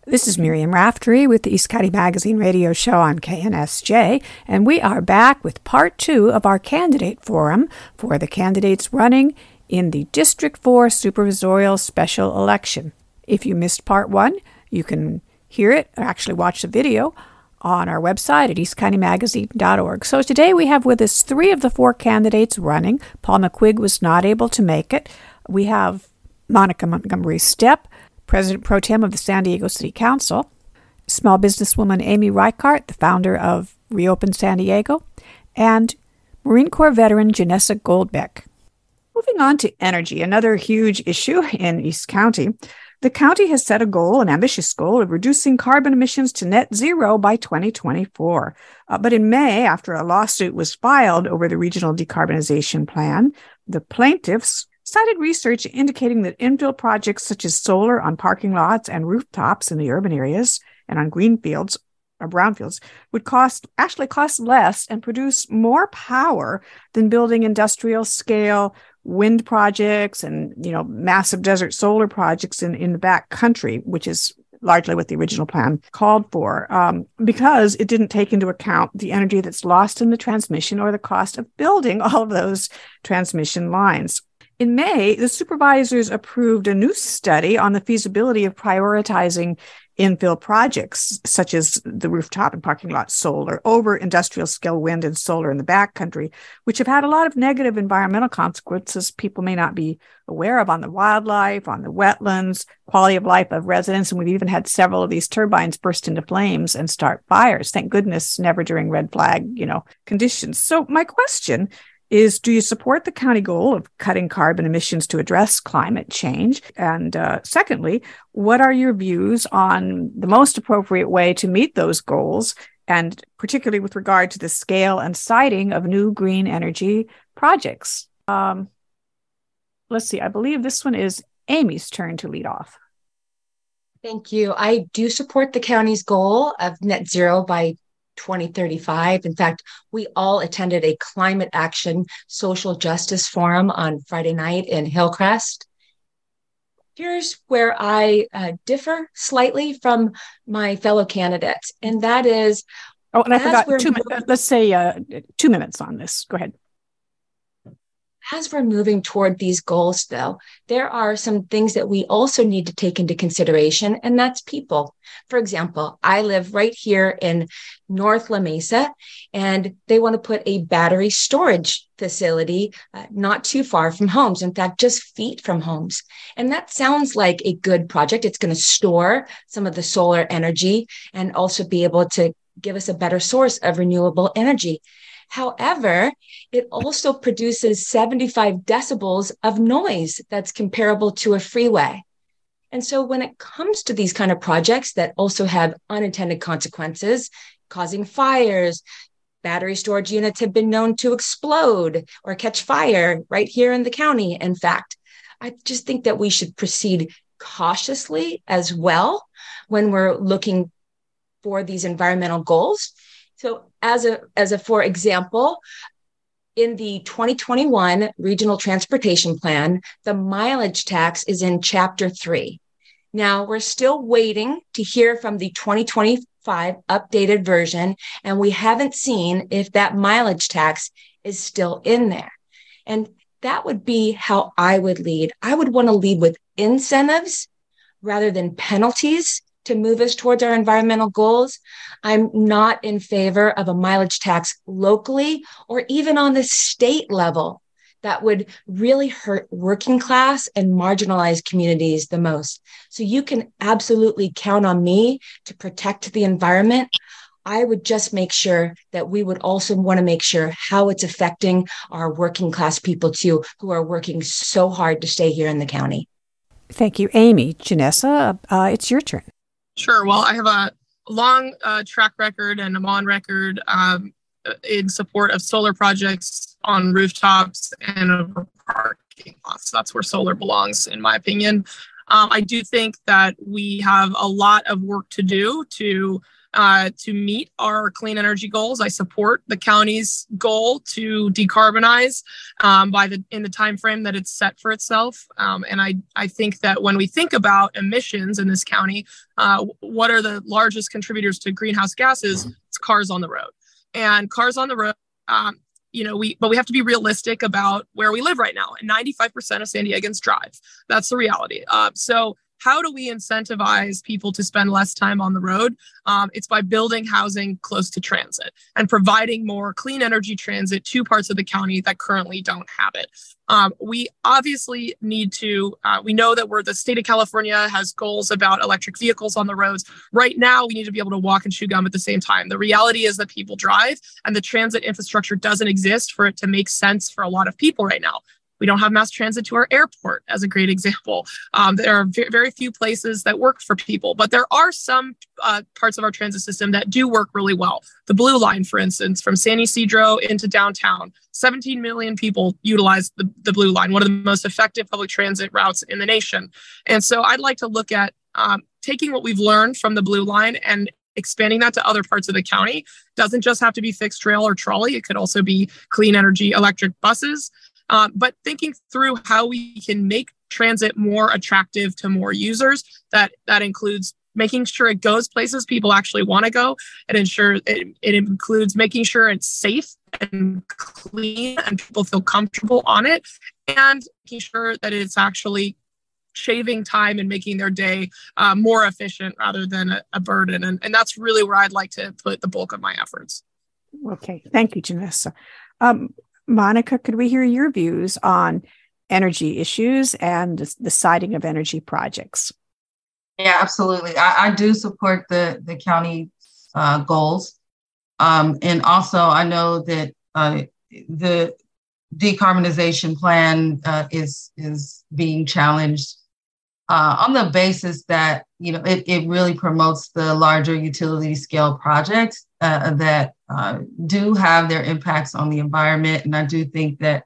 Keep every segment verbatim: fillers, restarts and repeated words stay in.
This is Miriam Raftery with the East County Magazine radio show on K N S J, and we are back with part two of our candidate forum for the candidates running in the District four Supervisorial Special Election. If you missed part one, you can hear it, or actually watch the video, on our website at east county magazine dot org. So today we have with us three of the four candidates running. Paul McQuigg was not able to make it. We have Monica Montgomery Stepp, President Pro Tem of the San Diego City Council, small businesswoman Amy Reichart, the founder of Reopen San Diego, and Marine Corps veteran Janessa Goldbeck. Moving on to energy, another huge issue in East County. The county has set a goal, an ambitious goal, of reducing carbon emissions to net zero by twenty twenty-four. Uh, but in May, after a lawsuit was filed over the regional decarbonization plan, the plaintiffs cited research indicating that infill projects such as solar on parking lots and rooftops in the urban areas and on green fields or brownfields would cost actually cost less and produce more power than building industrial scale wind projects and, you know, massive desert solar projects in, in the back country, which is largely what the original plan called for, um, because it didn't take into account the energy that's lost in the transmission or the cost of building all of those transmission lines. In May, the supervisors approved a new study on the feasibility of prioritizing infill projects, such as the rooftop and parking lot solar, over industrial scale wind and solar in the backcountry, which have had a lot of negative environmental consequences people may not be aware of on the wildlife, on the wetlands, quality of life of residents. And we've even had several of these turbines burst into flames and start fires. Thank goodness, never during red flag, you know, conditions. So my question is, do you support the county goal of cutting carbon emissions to address climate change? And uh, secondly, what are your views on the most appropriate way to meet those goals, and particularly with regard to the scale and siting of new green energy projects? Um, let's see, I believe this one is Amy's turn to lead off. Thank you. I do support the county's goal of net zero by twenty thirty-five. In fact, we all attended a climate action social justice forum on Friday night in Hillcrest. Here's where I uh, differ slightly from my fellow candidates, and that is, oh, and I forgot two minutes. Let's say uh, two minutes on this. Go ahead. As we're moving toward these goals, though, there are some things that we also need to take into consideration, and that's people. For example, I live right here in North La Mesa, and they want to put a battery storage facility uh, not too far from homes. In fact, just feet from homes. And that sounds like a good project. It's going to store some of the solar energy and also be able to give us a better source of renewable energy. However, it also produces seventy-five decibels of noise that's comparable to a freeway. And so when it comes to these kind of projects that also have unintended consequences, causing fires, battery storage units have been known to explode or catch fire right here in the county. In fact, I just think that we should proceed cautiously as well when we're looking for these environmental goals. So as a, as a, for example, in the twenty twenty-one Regional Transportation Plan, the mileage tax is in Chapter three. Now, we're still waiting to hear from the twenty twenty-five updated version, and we haven't seen if that mileage tax is still in there. And that would be how I would lead. I would want to lead with incentives rather than penalties to move us towards our environmental goals. I'm not in favor of a mileage tax locally or even on the state level. That would really hurt working class and marginalized communities the most. So you can absolutely count on me to protect the environment. I would just make sure that we would also want to make sure how it's affecting our working class people too, who are working so hard to stay here in the county. Thank you, Amy. Janessa, uh, it's your turn. Sure. Well, I have a long uh, track record, and I'm on record um, in support of solar projects on rooftops and over parking lots. That's where solar belongs, in my opinion. Um, I do think that we have a lot of work to do to uh, to meet our clean energy goals. I support the county's goal to decarbonize um, by the in the time frame that it's set for itself. Um, and I, I think that when we think about emissions in this county, uh, what are the largest contributors to greenhouse gases? It's cars on the road. And cars on the road, um, you know, we but we have to be realistic about where we live right now. And ninety-five percent of San Diegans drive. That's the reality. Uh, so how do we incentivize people to spend less time on the road? Um, it's by building housing close to transit and providing more clean energy transit to parts of the county that currently don't have it. Um, we obviously need to, uh, we know that we're the state of California has goals about electric vehicles on the roads. Right now, we need to be able to walk and chew gum at the same time. The reality is that people drive and the transit infrastructure doesn't exist for it to make sense for a lot of people right now. We don't have mass transit to our airport, as a great example. Um, there are v- very few places that work for people, but there are some uh, parts of our transit system that do work really well. The Blue Line, for instance, from San Ysidro into downtown, seventeen million people utilize the, the Blue Line, one of the most effective public transit routes in the nation. And so I'd like to look at um, taking what we've learned from the Blue Line and expanding that to other parts of the county. Doesn't just have to be fixed rail or trolley. It could also be clean energy electric buses. Um, but thinking through how we can make transit more attractive to more users, that that includes making sure it goes places people actually want to go. It ensure it, it includes making sure it's safe and clean and people feel comfortable on it, and making sure that it's actually shaving time and making their day uh, more efficient rather than a, a burden. And, and that's really where I'd like to put the bulk of my efforts. Okay, thank you, Janessa. Um, Monica, could we hear your views on energy issues and the siting of energy projects? Yeah, absolutely. I, I do support the, the county uh, goals. Um, and also, I know that uh, the decarbonization plan uh, is, is being challenged uh, on the basis that, you know, it, it really promotes the larger utility scale projects uh, that uh, do have their impacts on the environment. And I do think that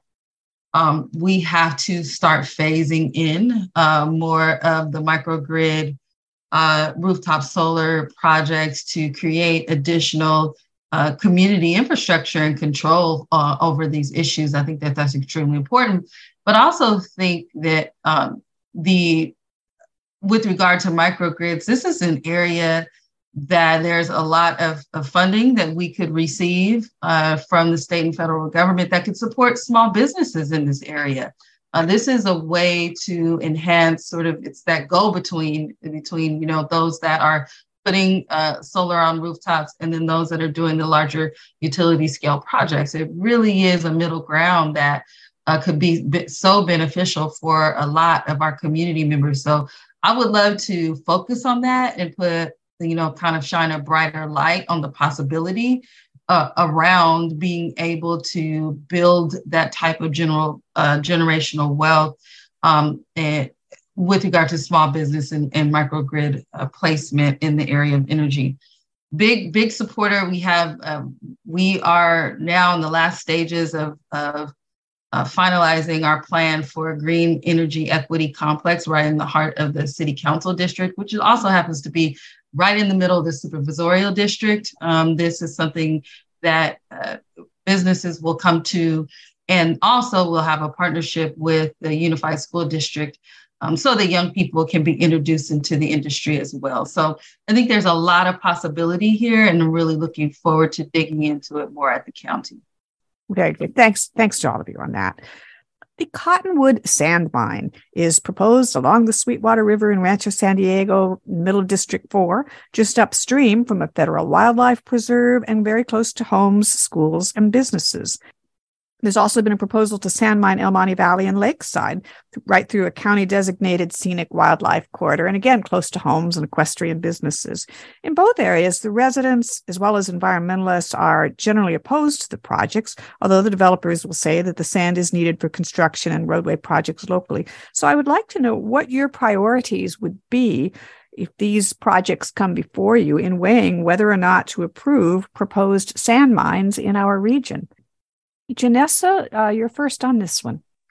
um, we have to start phasing in uh, more of the microgrid uh, rooftop solar projects to create additional uh, community infrastructure and control uh, over these issues. I think that that's extremely important, but I also think that um, the with regard to microgrids, this is an area that there's a lot of, of funding that we could receive uh, from the state and federal government that could support small businesses in this area. Uh, this is a way to enhance sort of, it's that go between, between, you know, those that are putting uh, solar on rooftops and then those that are doing the larger utility scale projects. It really is a middle ground that uh, could be so beneficial for a lot of our community members. So I would love to focus on that and put, you know, kind of shine a brighter light on the possibility uh, around being able to build that type of general uh, generational wealth um, and with regard to small business and, and microgrid uh, placement in the area of energy. Big, big supporter. We have, um, we are now in the last stages of, of Uh, finalizing our plan for a green energy equity complex right in the heart of the city council district, which also happens to be right in the middle of the supervisorial district. Um, this is something that uh, businesses will come to, and also we'll have a partnership with the Unified School District um, so that young people can be introduced into the industry as well. So I think there's a lot of possibility here, and I'm really looking forward to digging into it more at the county. Very good. Thanks. Thanks to all of you on that. The Cottonwood Sand Mine is proposed along the Sweetwater River in Rancho San Diego, middle of District four, just upstream from a federal wildlife preserve and very close to homes, schools, and businesses. There's also been a proposal to sand mine El Monte Valley and Lakeside, right through a county-designated scenic wildlife corridor, and again, close to homes and equestrian businesses. In both areas, the residents, as well as environmentalists, are generally opposed to the projects, although the developers will say that the sand is needed for construction and roadway projects locally. So I would like to know what your priorities would be if these projects come before you in weighing whether or not to approve proposed sand mines in our region. Janessa, uh, you're first on this one.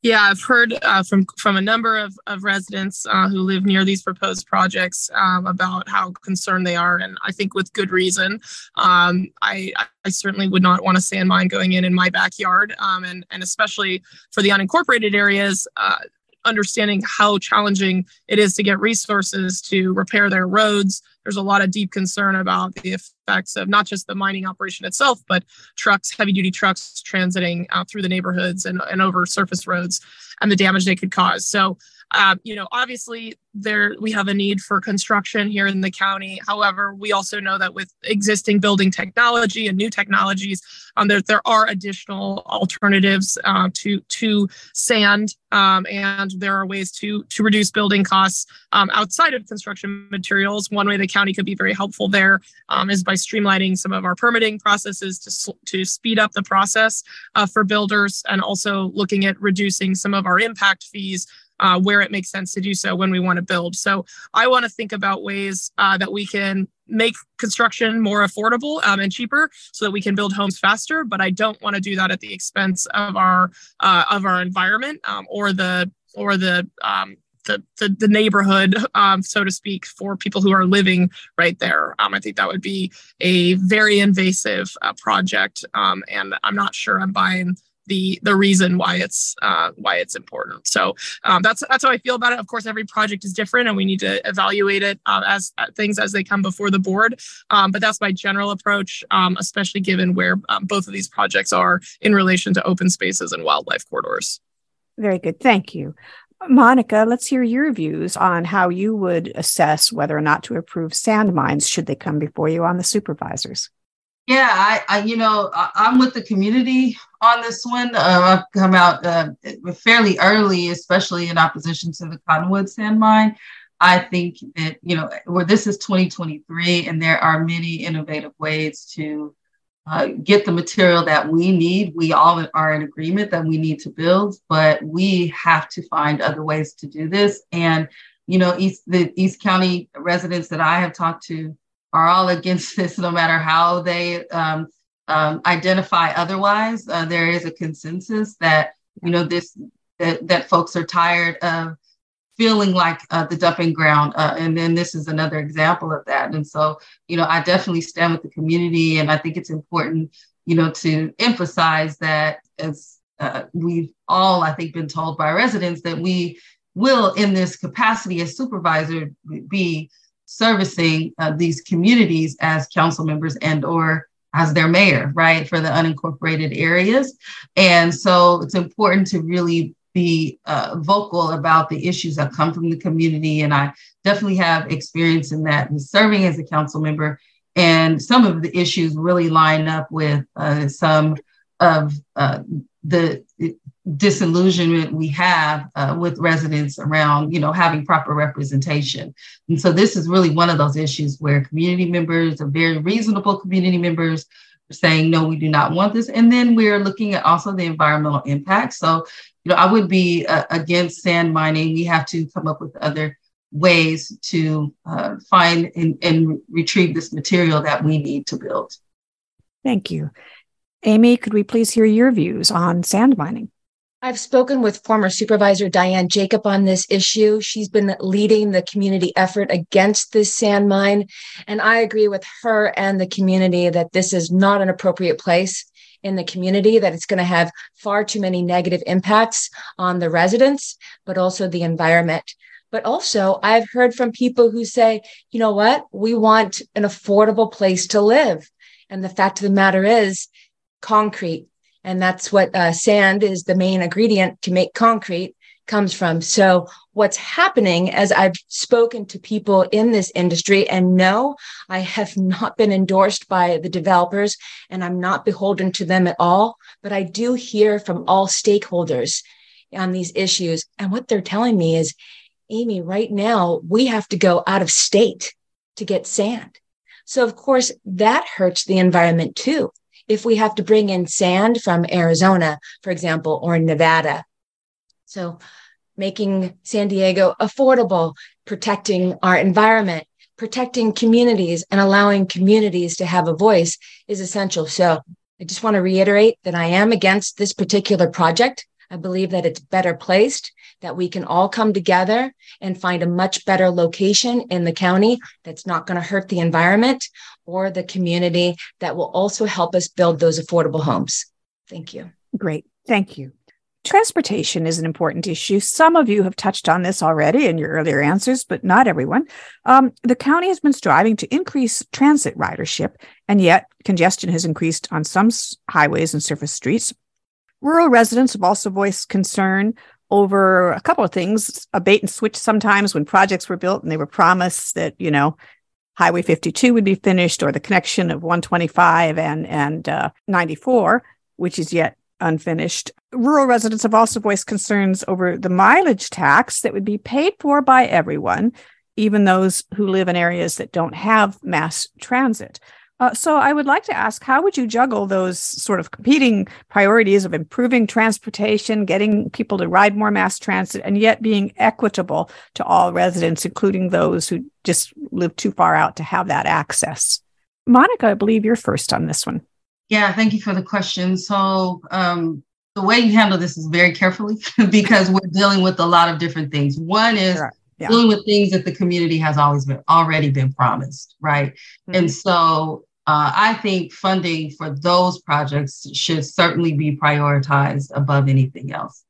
Yeah, I've heard uh, from from a number of, of residents uh, who live near these proposed projects um, about how concerned they are, and I think with good reason. Um, I, I certainly would not want a sand mine going in in my backyard, um, and and especially for the unincorporated areas. Uh, understanding how challenging it is to get resources to repair their roads. There's a lot of deep concern about the effects of not just the mining operation itself, but trucks, heavy duty trucks transiting uh, through the neighborhoods and, and over surface roads and the damage they could cause. So, uh, you know, obviously there we have a need for construction here in the county. However, we also know that with existing building technology and new technologies, um, there, there are additional alternatives uh, to to sand, um, and there are ways to to reduce building costs um, outside of construction materials. One way the county could be very helpful there um, is by streamlining some of our permitting processes to to speed up the process uh, for builders, and also looking at reducing some of our impact fees Uh, where it makes sense to do so when we want to build. So I want to think about ways uh, that we can make construction more affordable um, and cheaper so that we can build homes faster. But I don't want to do that at the expense of our uh, of our environment um, or the or the um, the, the, the neighborhood, um, so to speak, for people who are living right there. Um, I think that would be a very invasive uh, project, um, and I'm not sure I'm buying the the reason why it's uh, why it's important. So um, that's that's how I feel about it. Of course, every project is different, and we need to evaluate it uh, as uh, things as they come before the board. Um, but that's my general approach, um, especially given where um, both of these projects are in relation to open spaces and wildlife corridors. Very good. Thank you. Monica, let's hear your views on how you would assess whether or not to approve sand mines should they come before you on the supervisors. Yeah, I, I, you know, I, I'm with the community on this one. Uh, I've come out uh, fairly early, especially in opposition to the Cottonwood sand mine. I think that, you know, where this is twenty twenty-three, and there are many innovative ways to uh, get the material that we need. We all are in agreement that we need to build, but we have to find other ways to do this. And, you know, East, the East County residents that I have talked to are all against this, no matter how they um, um, identify otherwise. Uh, there is a consensus that, you know, this that, that folks are tired of feeling like uh, the dumping ground. Uh, and then this is another example of that. And so, you know, I definitely stand with the community. And I think it's important, you know, to emphasize that as uh, we've all, I think, been told by residents that we will, in this capacity as supervisor, be servicing uh, these communities as council members and or as their mayor, right, for the unincorporated areas. And so it's important to really be uh, vocal about the issues that come from the community. And I definitely have experience in that and serving as a council member. And some of the issues really line up with uh, some of uh, the disillusionment we have uh, with residents around, you know, having proper representation. And so this is really one of those issues where community members are very reasonable community members are saying, no, we do not want this. And then we're looking at also the environmental impact. So, you know, I would be uh, against sand mining. We have to come up with other ways to uh, find and, and retrieve this material that we need to build. Thank you. Amy, could we please hear your views on sand mining? I've spoken with former Supervisor Diane Jacob on this issue. She's been leading the community effort against this sand mine. And I agree with her and the community that this is not an appropriate place in the community, that it's going to have far too many negative impacts on the residents, but also the environment. But also, I've heard from people who say, you know what, we want an affordable place to live. And the fact of the matter is, concrete. And that's what uh, sand is, the main ingredient to make concrete, comes from. So what's happening, as I've spoken to people in this industry, and no, I have not been endorsed by the developers and I'm not beholden to them at all, but I do hear from all stakeholders on these issues. And what they're telling me is, Amy, right now, we have to go out of state to get sand. So of course, that hurts the environment too. If we have to bring in sand from Arizona, for example, or Nevada. So making San Diego affordable, protecting our environment, protecting communities, and allowing communities to have a voice is essential. So I just want to reiterate that I am against this particular project. I believe that it's better placed, that we can all come together and find a much better location in the county that's not going to hurt the environment or the community, that will also help us build those affordable homes. Thank you. Great. Thank you. Transportation is an important issue. Some of you have touched on this already in your earlier answers, but not everyone. Um, the county has been striving to increase transit ridership, and yet congestion has increased on some highways and surface streets. Rural residents have also voiced concern over a couple of things, a bait and switch sometimes when projects were built and they were promised that, you know, Highway fifty-two would be finished, or the connection of one twenty-five and, and uh, ninety-four, which is yet unfinished. Rural residents have also voiced concerns over the mileage tax that would be paid for by everyone, even those who live in areas that don't have mass transit. Uh, so I would like to ask, how would you juggle those sort of competing priorities of improving transportation, getting people to ride more mass transit, and yet being equitable to all residents, including those who just live too far out to have that access? Monica, I believe you're first on this one. Yeah, thank you for the question. So um, the way you handle this is very carefully because we're dealing with a lot of different things. One is sure. yeah. dealing with things that the community has always been already been promised, right? Mm-hmm. And so uh, I think funding for those projects should certainly be prioritized above anything else.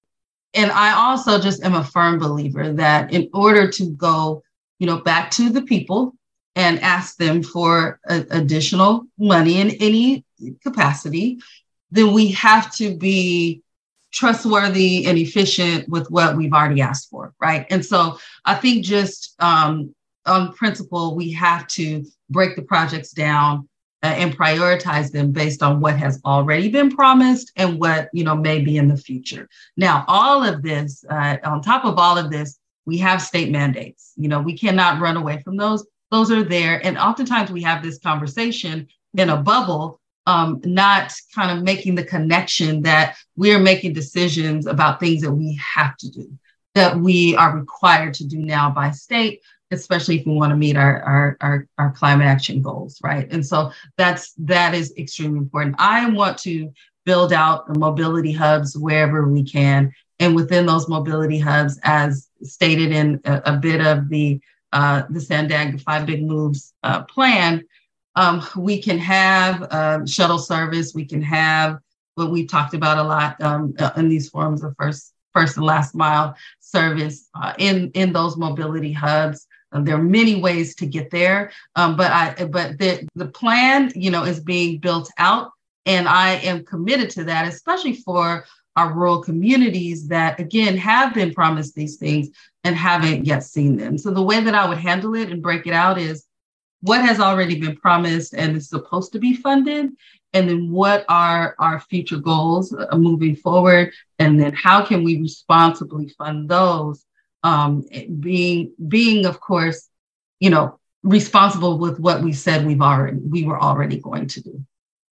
And I also just am a firm believer that in order to go, you know, back to the people and ask them for a, additional money in any capacity, then we have to be trustworthy and efficient with what we've already asked for, right? And so I think just um, on principle, we have to break the projects down uh, and prioritize them based on what has already been promised and what, you know, may be in the future. Now, all of this, uh, on top of all of this, we have state mandates. You know, we cannot run away from those. Those are there. And oftentimes we have this conversation in a bubble, um, not kind of making the connection that we're making decisions about things that we have to do, that we are required to do now by state, especially if we want to meet our, our, our, our climate action goals, right? And so that's, that is extremely important. I want to build out mobility hubs wherever we can. And within those mobility hubs, as stated in a, a bit of the Uh, the Sandag Five Big Moves uh, plan, um, we can have uh, shuttle service. We can have what we talked about a lot um, in these forums of first, first and last mile service uh, in in those mobility hubs. Uh, there are many ways to get there, um, but I but the the plan, you know, is being built out, and I am committed to that, especially for our rural communities that, again, have been promised these things and haven't yet seen them. So the way that I would handle it and break it out is what has already been promised and is supposed to be funded, and then what are our future goals uh, moving forward, and then how can we responsibly fund those, um, being, being, of course, you know, responsible with what we said we've already, we were already going to do.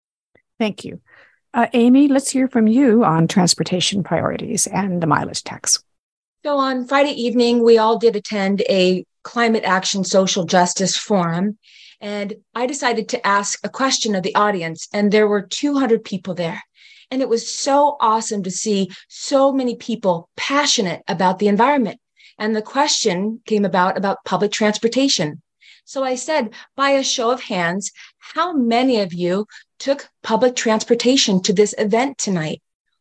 Thank you. Uh, Amy, let's hear from you on transportation priorities and the mileage tax. So on Friday evening, we all did attend a climate action social justice forum, and I decided to ask a question of the audience, and there were two hundred people there. And it was so awesome to see so many people passionate about the environment. And the question came about about public transportation. So I said, by a show of hands, how many of you took public transportation to this event tonight?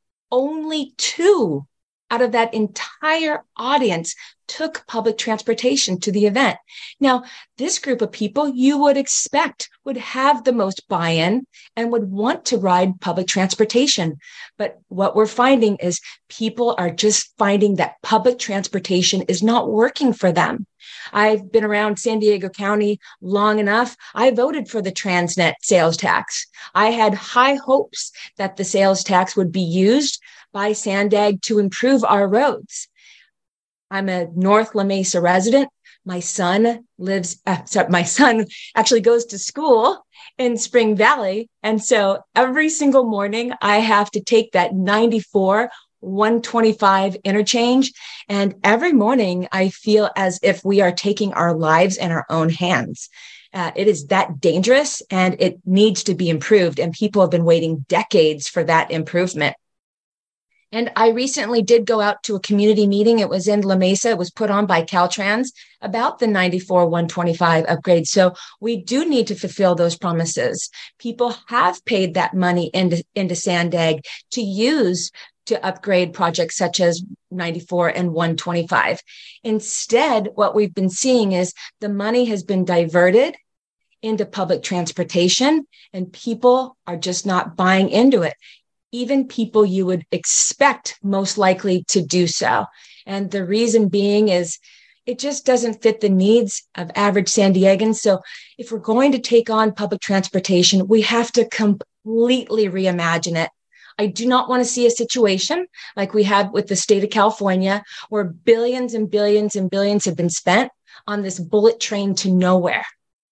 Only two out of that entire audience took public transportation to the event. Now, this group of people you would expect would have the most buy-in and would want to ride public transportation. But what we're finding is people are just finding that public transportation is not working for them. I've been around San Diego County long enough. I voted for the Transnet sales tax. I had high hopes that the sales tax would be used by Sandag to improve our roads. I'm a North La Mesa resident. My son lives, uh, sorry, my son actually goes to school in Spring Valley. And so every single morning I have to take that ninety-four one twenty-five interchange. And every morning I feel as if we are taking our lives in our own hands. Uh, it is that dangerous and it needs to be improved. And people have been waiting decades for that improvement. And I recently did go out to a community meeting. It was in La Mesa. It was put on by Caltrans about the ninety-four one twenty-five upgrade. So we do need to fulfill those promises. People have paid that money into, into Sandag to use to upgrade projects such as ninety-four and one twenty-five. Instead, what we've been seeing is the money has been diverted into public transportation, and people are just not buying into it. Even people you would expect most likely to do so. And the reason being is it just doesn't fit the needs of average San Diegans. So if we're going to take on public transportation, we have to completely reimagine it. I do not want to see a situation like we had with the state of California, where billions and billions and billions have been spent on this bullet train to nowhere.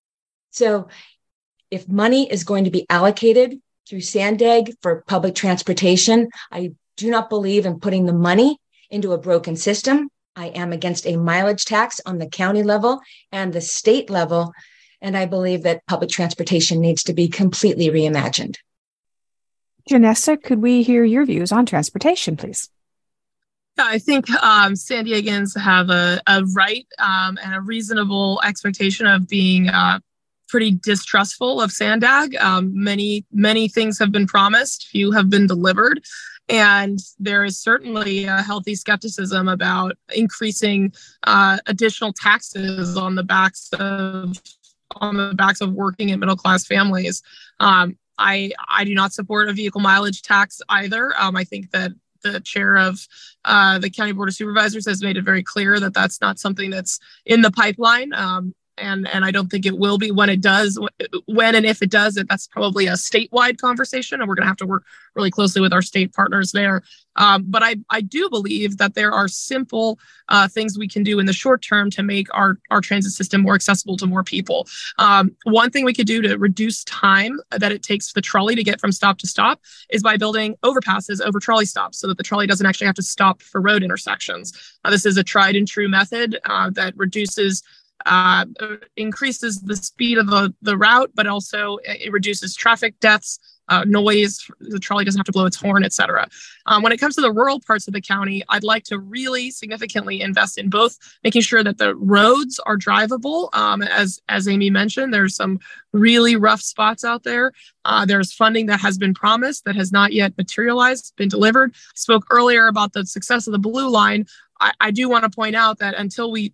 So if money is going to be allocated through Sandag for public transportation, I do not believe in putting the money into a broken system. I am against a mileage tax on the county level and the state level. And I believe that public transportation needs to be completely reimagined. Janessa, could we hear your views on transportation, please? Yeah, I think um, San Diegans have a, a right um, and a reasonable expectation of being uh, pretty distrustful of Sandag. Um, many, many things have been promised, few have been delivered. And there is certainly a healthy skepticism about increasing uh, additional taxes on the backs of on the backs of working and middle class families. Um, I I do not support a vehicle mileage tax either. Um, I think that the chair of uh, the County Board of Supervisors has made it very clear that that's not something that's in the pipeline. Um, And, and I don't think it will be. When it does, when and if it does, that's probably a statewide conversation, and we're going to have to work really closely with our state partners there. Um, but I, I do believe that there are simple uh, things we can do in the short term to make our, our transit system more accessible to more people. Um, one thing we could do to reduce time that it takes for the trolley to get from stop to stop is by building overpasses over trolley stops so that the trolley doesn't actually have to stop for road intersections. Uh, this is a tried and true method uh, that reduces Uh, increases the speed of the, the route, but also it reduces traffic deaths, uh, noise, the trolley doesn't have to blow its horn, et cetera. Um, when it comes to the rural parts of the county, I'd like to really significantly invest in both making sure that the roads are drivable. Um, as, as Amy mentioned, there's some really rough spots out there. Uh, there's funding that has been promised that has not yet materialized, been delivered. I spoke earlier about the success of the Blue Line. I, I do want to point out that until we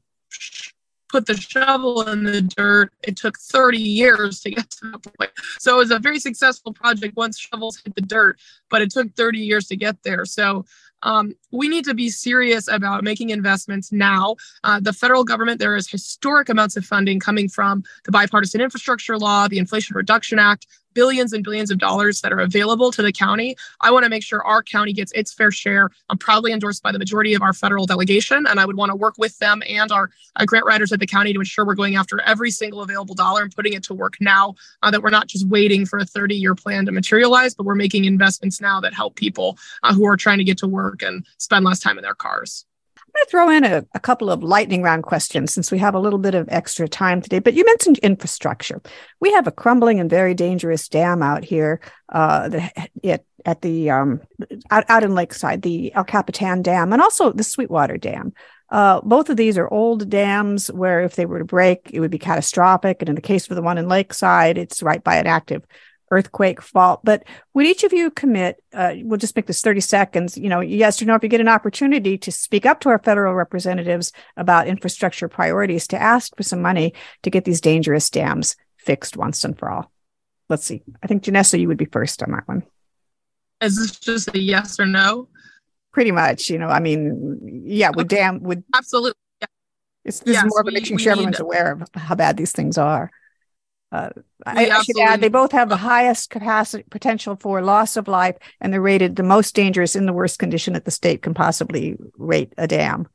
put the shovel in the dirt, it took thirty years to get to that point. So it was a very successful project once shovels hit the dirt, but it took thirty years to get there. So um, we need to be serious about making investments now. Uh, the federal government, there is historic amounts of funding coming from the Bipartisan Infrastructure Law, the Inflation Reduction Act, billions and billions of dollars that are available to the county. I want to make sure our county gets its fair share. I'm proudly endorsed by the majority of our federal delegation, and I would want to work with them and our uh, grant writers at the county to ensure we're going after every single available dollar and putting it to work now, uh, that we're not just waiting for a thirty-year plan to materialize, but we're making investments now that help people uh, who are trying to get to work and spend less time in their cars. I'm going to throw in a, a couple of lightning round questions since we have a little bit of extra time today. But you mentioned infrastructure. We have a crumbling and very dangerous dam out here uh, the, it, at the um, out, out in Lakeside, the El Capitan Dam, and also the Sweetwater Dam. Uh, both of these are old dams where if they were to break, it would be catastrophic. And in the case of the one in Lakeside, it's right by an active earthquake fault. But would each of you commit, uh, we'll just make this thirty seconds, you know, yes or no, if you get an opportunity to speak up to our federal representatives about infrastructure priorities, to ask for some money to get these dangerous dams fixed once and for all? Let's see. I think, Janessa, you would be first on that one. Is this just a yes or no? Pretty much, you know, I mean, yeah, would Okay. dam, would, Absolutely. Yeah. it's, this Yes, is more of a we- making we sure everyone's need- aware of how bad these things are. Uh, I, We I should add, they absolutely- both have the highest capacity potential for loss of life, and they're rated the most dangerous in the worst condition that the state can possibly rate a dam.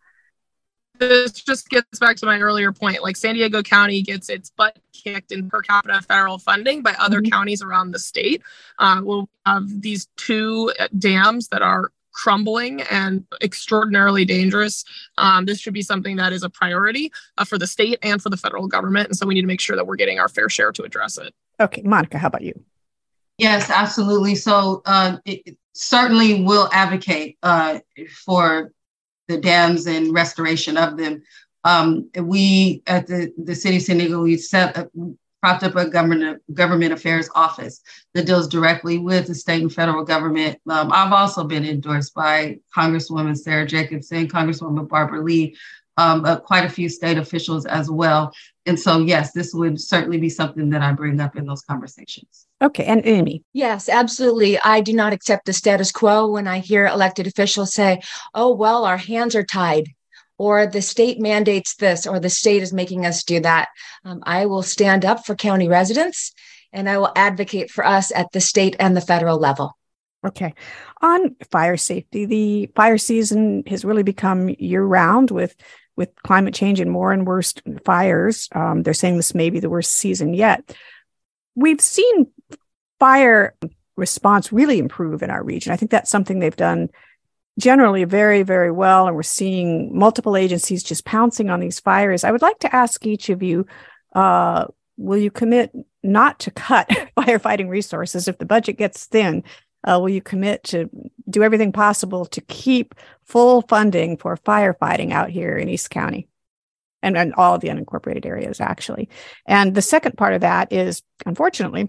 This just gets back to my earlier point. Like San Diego County gets its butt kicked in per capita federal funding by other Mhm. counties around the state. Uh, we'll have these two dams that are crumbling and extraordinarily dangerous. Um, this should be something that is a priority uh, for the state and for the federal government. And so we need to make sure that we're getting our fair share to address it. Okay, Monica, how about you? Yes, absolutely. So uh, it, certainly will advocate uh, for the dams and restoration of them. Um, we at the, the city of San Diego, we set up, propped up a government government affairs office that deals directly with the state and federal government. Um, I've also been endorsed by Congresswoman Sarah Jacobson, Congresswoman Barbara Lee, um, uh, quite a few state officials as well. And so, yes, this would certainly be something that I bring up in those conversations. Okay. And Amy? Yes, absolutely. I do not accept the status quo when I hear elected officials say, oh, well, our hands are tied, or the state mandates this, or the state is making us do that. Um, I will stand up for county residents, and I will advocate for us at the state and the federal level. Okay. On fire safety, the fire season has really become year-round with with climate change and more and worse fires. Um, they're saying this may be the worst season yet. We've seen fire response really improve in our region. I think that's something they've done generally very, very well, and we're seeing multiple agencies just pouncing on these fires. I would like to ask each of you, uh, will you commit not to cut firefighting resources if the budget gets thin? Uh, will you commit to do everything possible to keep full funding for firefighting out here in East County and, and all of the unincorporated areas, actually? And the second part of that is, unfortunately,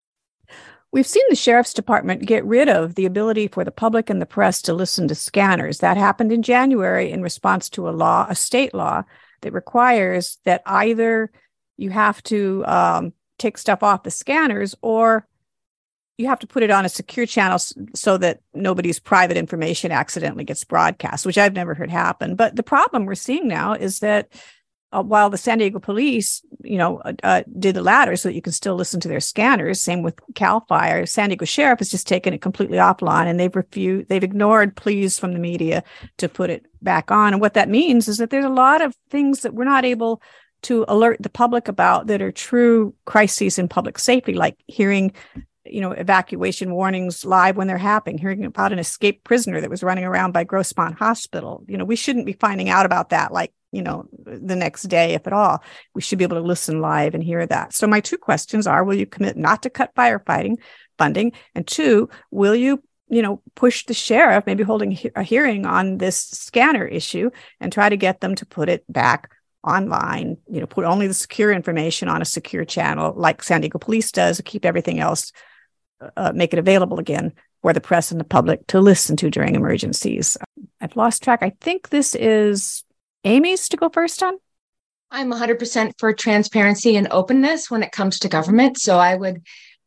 we've seen the sheriff's department get rid of the ability for the public and the press to listen to scanners. That happened in January in response to a law, a state law, that requires that either you have to um, take stuff off the scanners or you have to put it on a secure channel so that nobody's private information accidentally gets broadcast, which I've never heard happen. But the problem we're seeing now is that uh, while the San Diego police, you know, uh, uh, did the latter so that you can still listen to their scanners, same with CAL FIRE, San Diego Sheriff has just taken it completely offline, and they've refused, they've ignored pleas from the media to put it back on. And what that means is that there's a lot of things that we're not able to alert the public about that are true crises in public safety, like hearing you know, evacuation warnings live when they're happening, hearing about an escaped prisoner that was running around by Grossmont Hospital. You know, we shouldn't be finding out about that like, you know, the next day, if at all. We should be able to listen live and hear that. So my two questions are, will you commit not to cut firefighting funding? And two, will you, you know, push the sheriff, maybe holding a hearing on this scanner issue and try to get them to put it back online, you know, put only the secure information on a secure channel like San Diego Police does, keep everything else Uh, make it available again for the press and the public to listen to during emergencies. I've lost track. I think this is Amy's to go first on. I'm one hundred percent for transparency and openness when it comes to government. So I would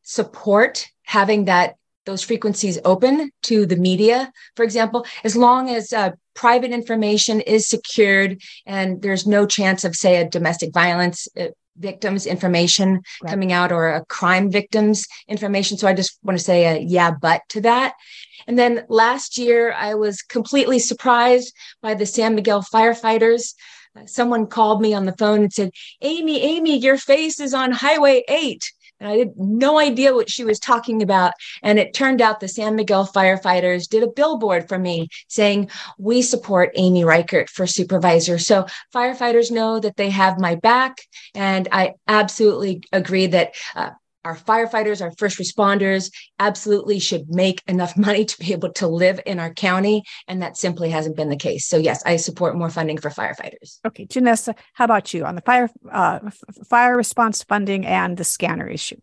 support having that those frequencies open to the media, for example, as long as uh, private information is secured and there's no chance of, say, a domestic violence uh, victims information right. coming out or a crime victims information. So I just want to say a yeah, but to that. And then last year, I was completely surprised by the San Miguel firefighters. Uh, someone called me on the phone and said, Amy, Amy, your face is on Highway eight. And I had no idea what she was talking about. And it turned out the San Miguel firefighters did a billboard for me saying, we support Amy Reichert for supervisor. So firefighters know that they have my back. And I absolutely agree that uh, our firefighters, our first responders absolutely should make enough money to be able to live in our county. And that simply hasn't been the case. So yes, I support more funding for firefighters. Okay, Janessa, how about you on the fire uh, f- fire response funding and the scanner issue?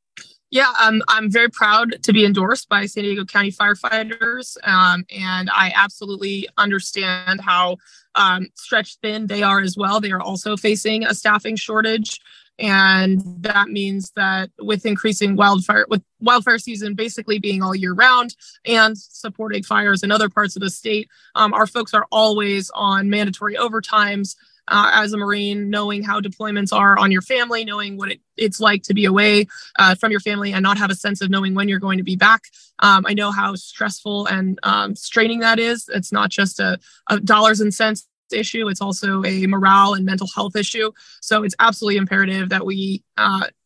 Yeah, um, I'm very proud to be endorsed by San Diego County firefighters. Um, and I absolutely understand how um, stretched thin they are as well. They are also facing a staffing shortage. And that means that with increasing wildfire, with wildfire season basically being all year round and supporting fires in other parts of the state, um, our folks are always on mandatory overtimes. Uh, as a Marine, knowing how deployments are on your family, knowing what it, it's like to be away uh, from your family and not have a sense of knowing when you're going to be back. Um, I know how stressful and um, straining that is. It's not just a, a dollars and cents issue. It's also a morale and mental health issue. So it's absolutely imperative that we uh,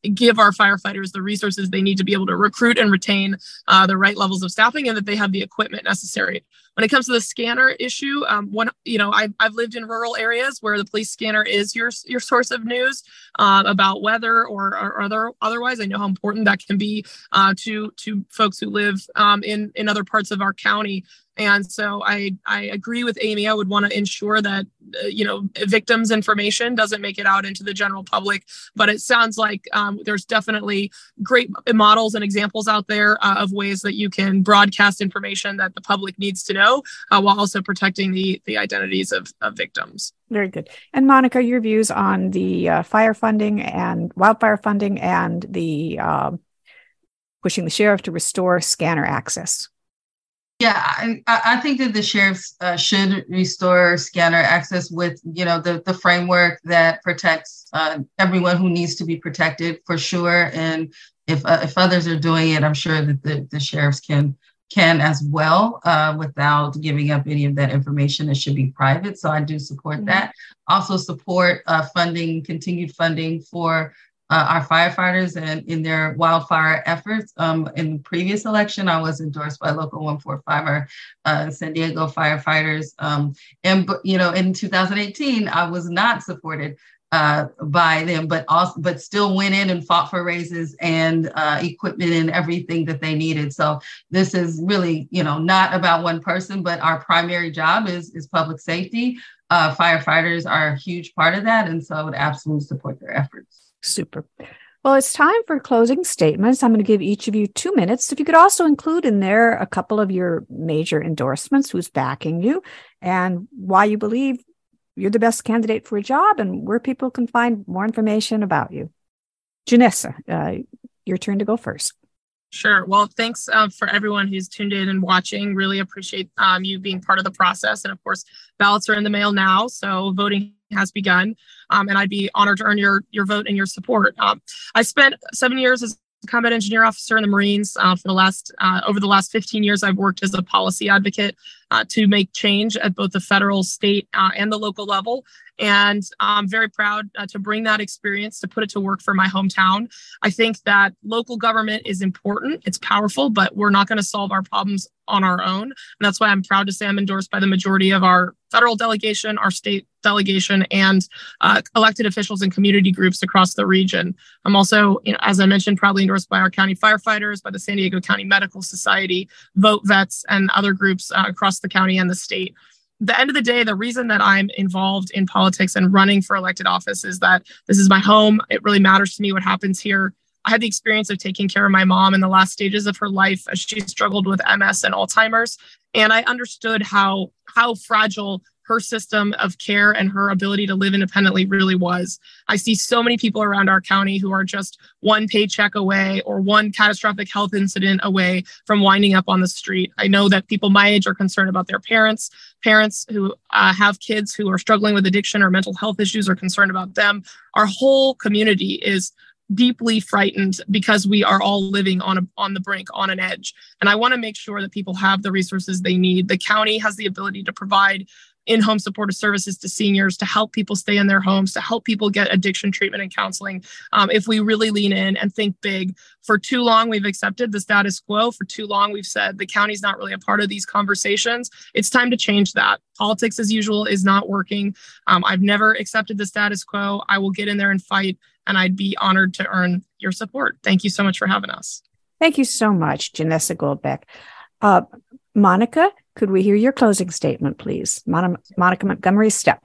give our firefighters the resources they need to be able to recruit and retain uh, the right levels of staffing, and that they have the equipment necessary. When it comes to the scanner issue, um, one, you know, I've, I've lived in rural areas where the police scanner is your your source of news uh, about weather or, or other otherwise. I know how important that can be uh, to to folks who live um, in in other parts of our county. And so I, I agree with Amy. I would want to ensure that, uh, you know, victims' information doesn't make it out into the general public. But it sounds like um, there's definitely great models and examples out there uh, of ways that you can broadcast information that the public needs to know uh, while also protecting the, the identities of, of victims. Very good. And Monica, your views on the uh, fire funding and wildfire funding and the uh, pushing the sheriff to restore scanner access? Yeah, I, I think that the sheriffs uh, should restore scanner access with, you know, the, the framework that protects uh, everyone who needs to be protected for sure. And if uh, if others are doing it, I'm sure that the, the sheriffs can can as well uh, without giving up any of that information. It should be private. So I do support mm-hmm. that. Also support uh, funding, continued funding for Uh, our firefighters and in their wildfire efforts. Um, in the previous election, I was endorsed by Local one forty-five, our uh, San Diego firefighters. Um, and, you know, in two thousand eighteen, I was not supported uh, by them, but also, but still went in and fought for raises and uh, equipment and everything that they needed. So this is really, you know, not about one person, but our primary job is, is public safety. Uh, firefighters are a huge part of that. And so I would absolutely support their efforts. Super. Well, it's time for closing statements. I'm going to give each of you two minutes. If you could also include in there a couple of your major endorsements, who's backing you, and why you believe you're the best candidate for a job, and where people can find more information about you. Janessa, uh, your turn to go first. Sure. Well, thanks uh, for everyone who's tuned in and watching. Really appreciate um, you being part of the process. And of course, ballots are in the mail now, so voting has begun. Um, and I'd be honored to earn your your vote and your support. Um, I spent seven years as a combat engineer officer in the Marines. Uh, for the last uh, over the last fifteen years, I've worked as a policy advocate uh, to make change at both the federal, state, uh, and the local level. And I'm very proud uh, to bring that experience, to put it to work for my hometown. I think that local government is important. It's powerful, but we're not going to solve our problems on our own. And that's why I'm proud to say I'm endorsed by the majority of our federal delegation, our state delegation, and uh, elected officials and community groups across the region. I'm also, you know, as I mentioned, proudly endorsed by our county firefighters, by the San Diego County Medical Society, Vote Vets, and other groups uh, across the county and the state. At the end of the day, the reason that I'm involved in politics and running for elected office is that this is my home. It really matters to me what happens here. I had the experience of taking care of my mom in the last stages of her life as she struggled with M S and Alzheimer's. And I understood how, how fragile her system of care and her ability to live independently really was. I see so many people around our county who are just one paycheck away or one catastrophic health incident away from winding up on the street. I know that people my age are concerned about their parents. Parents who uh, have kids who are struggling with addiction or mental health issues are concerned about them. Our whole community is deeply frightened because we are all living on a, on the brink, on an edge. And I want to make sure that people have the resources they need. The county has the ability to provide in-home supportive services to seniors, to help people stay in their homes, to help people get addiction treatment and counseling. Um, if we really lean in and think big. For too long, we've accepted the status quo. For too long, we've said the county's not really a part of these conversations. It's time to change that. Politics as usual is not working. Um, I've never accepted the status quo. I will get in there and fight, and I'd be honored to earn your support. Thank you so much for having us. Thank you so much, Janessa Goldbeck. Uh, Monica, could we hear your closing statement, please? Mon- Monica Montgomery Steppe.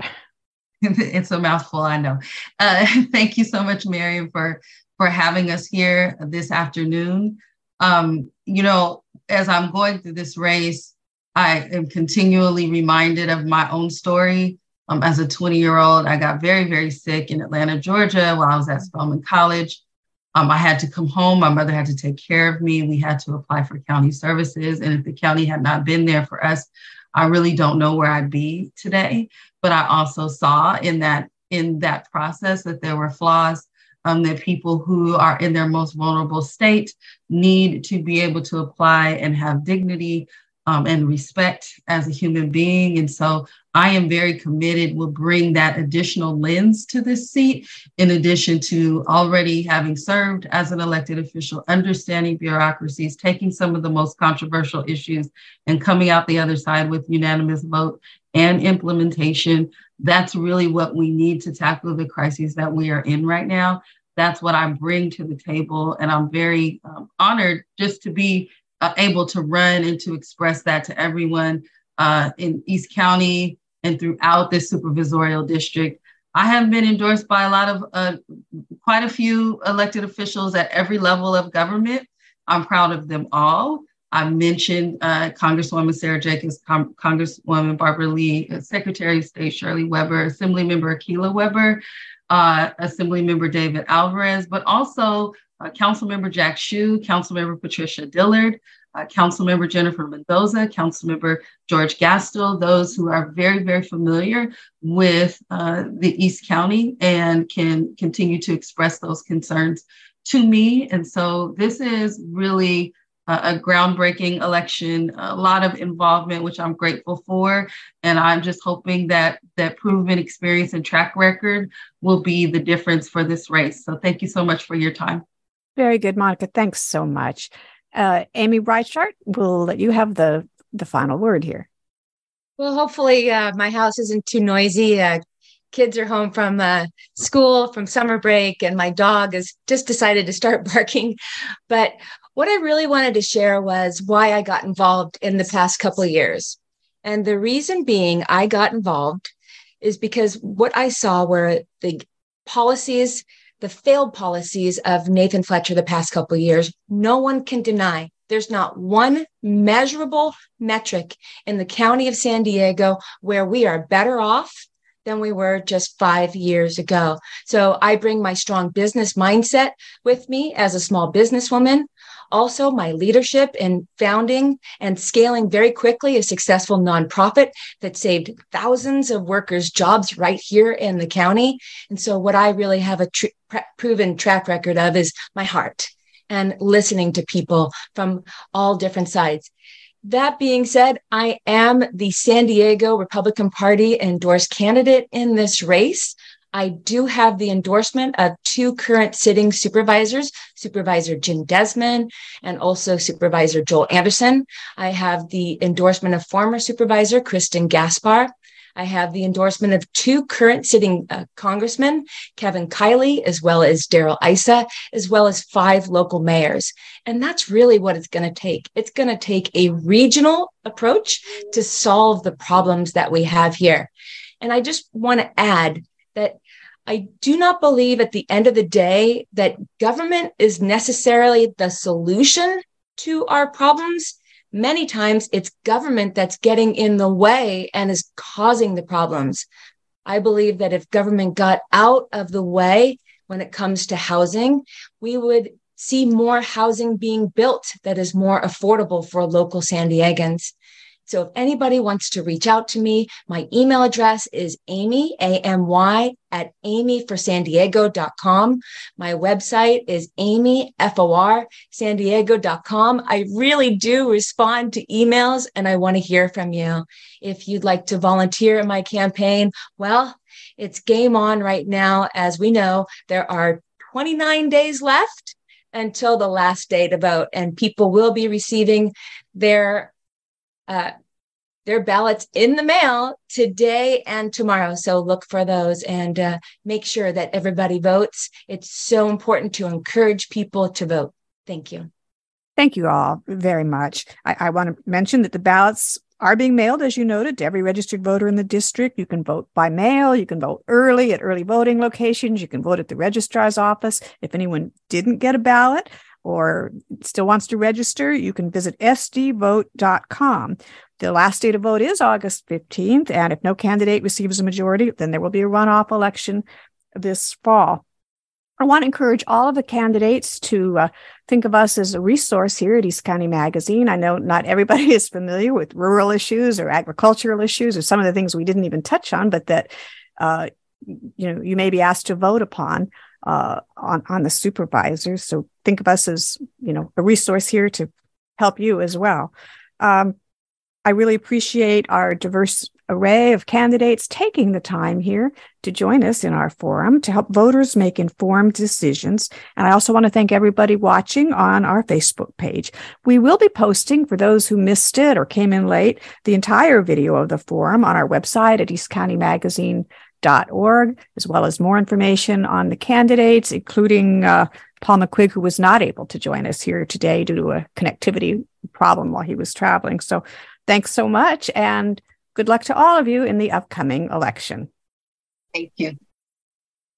It's a mouthful, I know. Uh, thank you so much, Miriam, for, for having us here this afternoon. Um, you know, as I'm going through this race, I am continually reminded of my own story. Um, as a twenty-year-old, I got very, very sick in Atlanta, Georgia, while I was at Spelman College. Um, I had to come home. My mother had to take care of me. We had to apply for county services. And if the county had not been there for us, I really don't know where I'd be today. But I also saw in that in that process that there were flaws, um, that people who are in their most vulnerable state need to be able to apply and have dignity um, and respect as a human being. And so I am very committed, will bring that additional lens to this seat, in addition to already having served as an elected official, understanding bureaucracies, taking some of the most controversial issues and coming out the other side with unanimous vote and implementation. That's really what we need to tackle the crises that we are in right now. That's what I bring to the table. And I'm very um, honored just to be uh, able to run and to express that to everyone uh, in East County and throughout this supervisorial district. I have been endorsed by a lot of, uh, quite a few elected officials at every level of government. I'm proud of them all. I mentioned uh, Congresswoman Sarah Jacobs, Com- Congresswoman Barbara Lee, uh, Secretary of State Shirley Weber, Assemblymember Akilah Weber, uh, Assemblymember David Alvarez, but also uh, Councilmember Jack Shue, Councilmember Patricia Dillard, uh, Councilmember Jennifer Mendoza, Councilmember George Gastel, those who are very, very familiar with uh, the East County and can continue to express those concerns to me. And so this is really a groundbreaking election, a lot of involvement, which I'm grateful for. And I'm just hoping that that proven experience and track record will be the difference for this race. So thank you so much for your time. Very good, Monica. Thanks so much. Uh, Amy Breitschart, we'll let you have the, the final word here. Well, hopefully uh, my house isn't too noisy. Uh, kids are home from uh, school, from summer break, and my dog has just decided to start barking. But what I really wanted to share was why I got involved in the past couple of years. And the reason being I got involved is because what I saw were the policies, the failed policies of Nathan Fletcher the past couple of years. No one can deny there's not one measurable metric in the county of San Diego where we are better off than we were just five years ago. So I bring my strong business mindset with me as a small businesswoman. Also, my leadership in founding and scaling very quickly a successful nonprofit that saved thousands of workers' jobs right here in the county. And so what I really have a tr- proven track record of is my heart and listening to people from all different sides. That being said, I am the San Diego Republican Party endorsed candidate in this race. I do have the endorsement of two current sitting supervisors, Supervisor Jim Desmond and also Supervisor Joel Anderson. I have the endorsement of former Supervisor Kristen Gaspar. I have the endorsement of two current sitting uh, congressmen, Kevin Kiley, as well as Daryl Issa, as well as five local mayors. And that's really what it's going to take. It's going to take a regional approach to solve the problems that we have here. And I just want to add that I do not believe at the end of the day that government is necessarily the solution to our problems. Many times it's government that's getting in the way and is causing the problems. I believe that if government got out of the way when it comes to housing, we would see more housing being built that is more affordable for local San Diegans. So if anybody wants to reach out to me, my email address is Amy, A M Y, at amy for san diego dot com. My website is amy, F O R, san diego dot com. I really do respond to emails and I want to hear from you. If you'd like to volunteer in my campaign, well, it's game on right now. As we know, there are twenty-nine days left until the last day to vote, and people will be receiving their Uh, their ballots in the mail today and tomorrow. So look for those and uh, make sure that everybody votes. It's so important to encourage people to vote. Thank you. Thank you all very much. I, I want to mention that the ballots are being mailed, as you noted, to every registered voter in the district. You can vote by mail. You can vote early at early voting locations. You can vote at the registrar's office. If anyone didn't get a ballot or still wants to register, you can visit s d vote dot com. The last day to vote is August fifteenth, and if no candidate receives a majority, then there will be a runoff election this fall. I want to encourage all of the candidates to uh, think of us as a resource here at East County Magazine. I know not everybody is familiar with rural issues or agricultural issues or some of the things we didn't even touch on, but that uh, you know you may be asked to vote upon uh, on on the supervisors. So think of us as you know a resource here to help you as well. Um, I really appreciate our diverse array of candidates taking the time here to join us in our forum to help voters make informed decisions. And I also want to thank everybody watching on our Facebook page. We will be posting, for those who missed it or came in late, the entire video of the forum on our website at east county magazine dot org, as well as more information on the candidates, including uh, Paul McQuigg, who was not able to join us here today due to a connectivity problem while he was traveling. So thanks so much, and good luck to all of you in the upcoming election. Thank you.